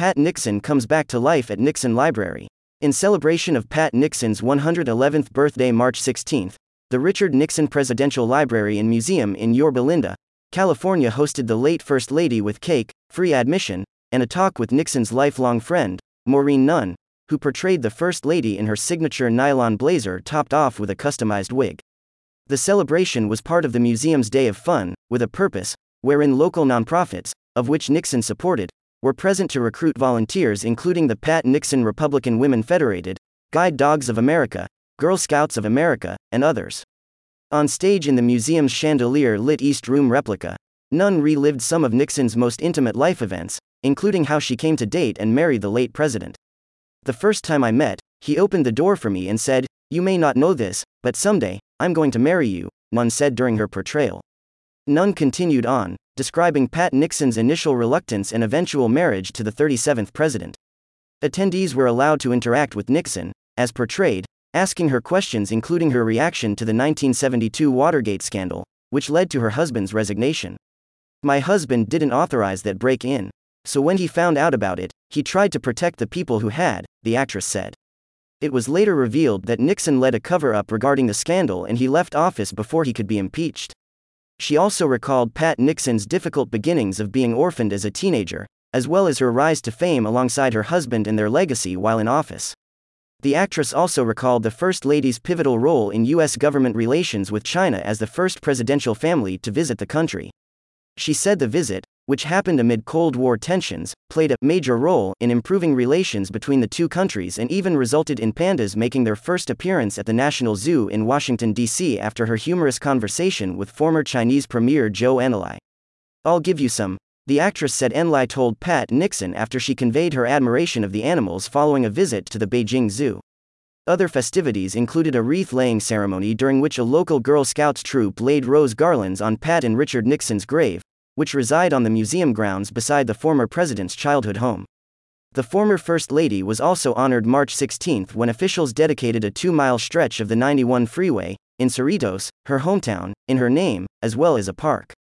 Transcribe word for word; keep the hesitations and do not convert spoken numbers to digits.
Pat Nixon comes back to life at Nixon Library. In celebration of Pat Nixon's one hundred eleventh birthday March sixteenth, the Richard Nixon Presidential Library and Museum in Yorba Linda, California hosted the late First Lady with cake, free admission, and a talk with Nixon's lifelong friend, Maureen Nunn, who portrayed the First Lady in her signature nylon blazer topped off with a customized wig. The celebration was part of the museum's Day of Fun, with a purpose, wherein local nonprofits, of which Nixon supported, were present to recruit volunteers including the Pat Nixon Republican Women Federated, Guide Dogs of America, Girl Scouts of America, and others. On stage in the museum's chandelier-lit East Room replica, Nunn relived some of Nixon's most intimate life events, including how she came to date and marry the late president. "The first time I met, he opened the door for me and said, 'You may not know this, but someday, I'm going to marry you,'" Nunn said during her portrayal. Nunn continued on, describing Pat Nixon's initial reluctance and eventual marriage to the thirty-seventh president. Attendees were allowed to interact with Nixon, as portrayed, asking her questions including her reaction to the nineteen seventy-two Watergate scandal, which led to her husband's resignation. "My husband didn't authorize that break-in. So when he found out about it, he tried to protect the people who had," the actress said. It was later revealed that Nixon led a cover-up regarding the scandal and he left office before he could be impeached. She also recalled Pat Nixon's difficult beginnings of being orphaned as a teenager, as well as her rise to fame alongside her husband and their legacy while in office. The actress also recalled the First Lady's pivotal role in U S government relations with China as the first presidential family to visit the country. She said the visit, which happened amid Cold War tensions, played a major role in improving relations between the two countries and even resulted in pandas making their first appearance at the National Zoo in Washington, D C after her humorous conversation with former Chinese Premier Zhou Enlai. "I'll give you some," the actress said Enlai told Pat Nixon after she conveyed her admiration of the animals following a visit to the Beijing Zoo. Other festivities included a wreath-laying ceremony during which a local Girl Scouts troop laid rose garlands on Pat and Richard Nixon's grave, which reside on the museum grounds beside the former president's childhood home. The former First Lady was also honored March sixteenth when officials dedicated a two-mile stretch of the ninety-one freeway, in Cerritos, her hometown, in her name, as well as a park.